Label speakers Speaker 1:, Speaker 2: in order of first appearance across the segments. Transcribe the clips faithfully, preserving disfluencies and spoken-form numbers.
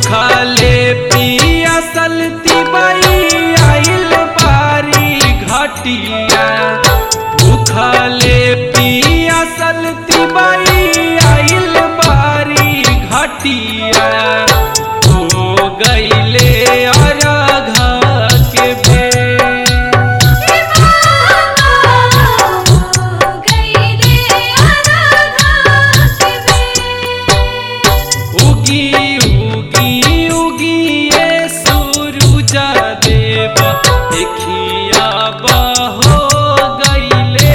Speaker 1: भूखले पियासल तिबई आइल बारी घटिया भूखले पियासल तिबई आइल बारी घटिया हो गईले अरघा के बेर उगी उगी उगी ये सूरज देव देखिया बहो गईले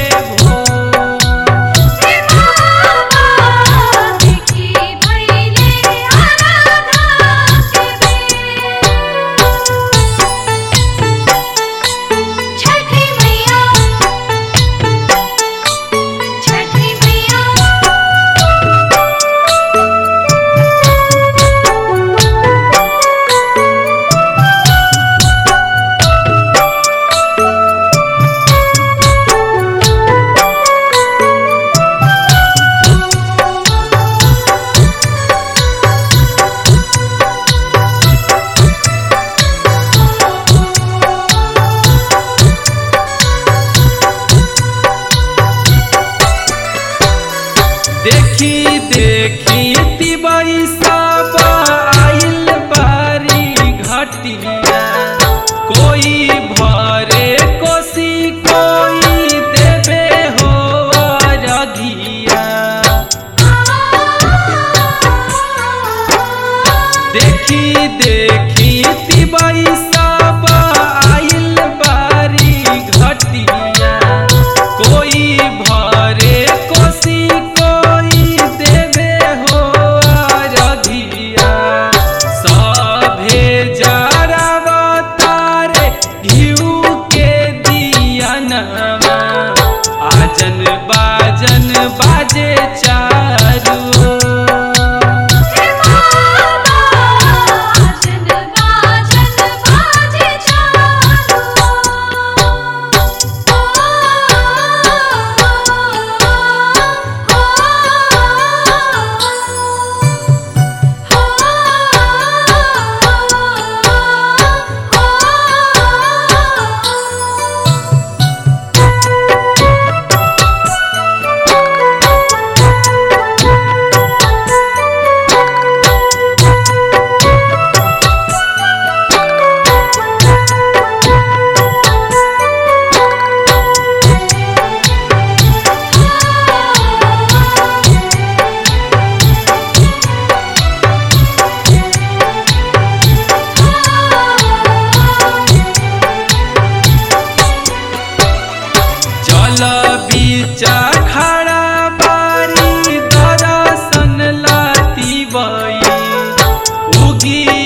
Speaker 1: देखी देखी तिबई सब आइल बारी घटिया कोई भरे कोसी कोई देवे हो रघिया देखी देखी तिबई सब आइल बारी घटिया कोई भरे कोसी आजन बाजन बाजे चारू आजन बाजन बाजे चारू बीचा खड़ा बारी दर्शन लाती बई उगी